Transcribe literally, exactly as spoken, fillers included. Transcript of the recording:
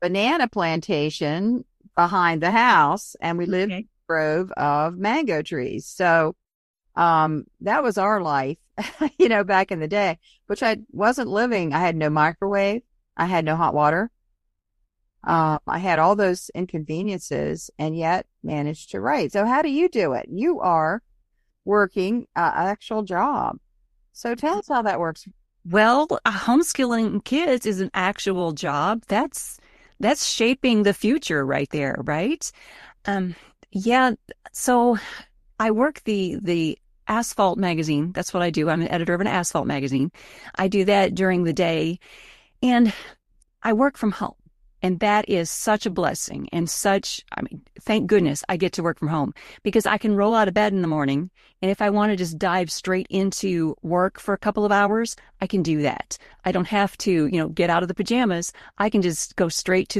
banana plantation behind the house, and we lived in Okay. a grove of mango trees. So um, that was our life, you know, back in the day, which I wasn't living. I had no microwave. I had no hot water. Uh, I had all those inconveniences and yet managed to write. So how do you do it? You are working uh, an actual job. So tell us how that works. Well, uh, homeschooling kids is an actual job. That's that's shaping the future right there, right? Um, yeah, so I work the the Asphalt magazine. That's what I do. I'm an editor of an Asphalt magazine. I do that during the day, and I work from home. And that is such a blessing and such, I mean, thank goodness I get to work from home because I can roll out of bed in the morning. And if I want to just dive straight into work for a couple of hours, I can do that. I don't have to, you know, get out of the pajamas. I can just go straight to